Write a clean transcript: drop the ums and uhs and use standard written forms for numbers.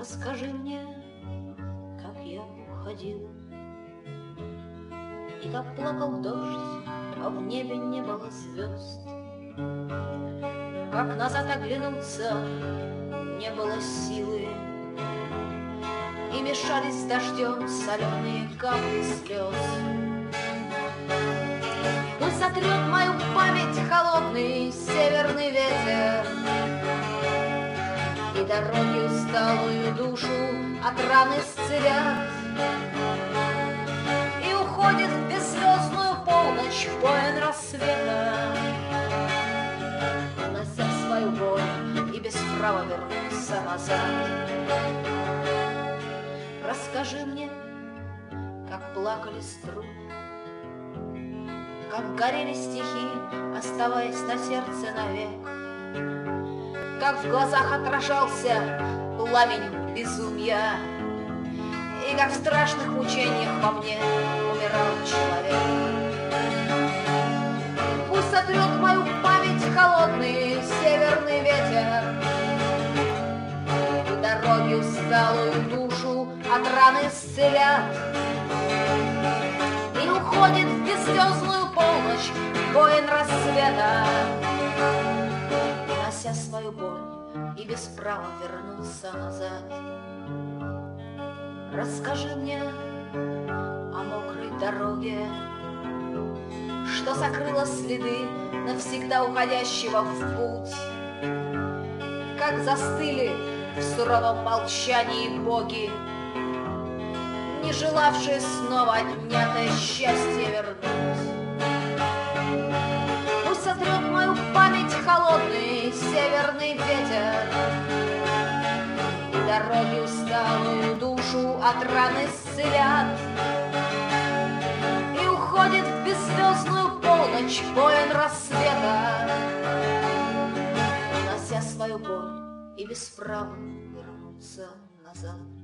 Расскажи мне, как я уходил, и как плакал дождь, а в небе не было звезд. Как назад оглянуться не было силы, и мешались с дождем соленые капли слез. Пусть сотрет мою память холодный северный ветер, и дороги усталую душу от ран исцелят. И уходит в беззвездную полночь воин рассвета, унося свою боль и без права вернуться назад. Расскажи мне, как плакали струны, как горели стихи, оставаясь на сердце навек, как в глазах отражался пламень безумия, и как в страшных мучениях во мне умирал человек. Пусть сотрет мою память холодный северный ветер, и дороги усталую душу от раны исцелят. И уходит в беззвездную полночь воин рассвета, унося свою боль и без права вернуться назад. Расскажи мне о мокрой дороге, что сокрыла следы навсегда уходящего в путь, как застыли в суровом молчании боги, не желавшие снова отнятое счастье вернуть. Пусть сотрет мою память холодный северный ветер, и дороги усталую душу от ран исцелят. И уходит в беззвездную полночь воин рассвета, унося свою боль и без права вернуться назад.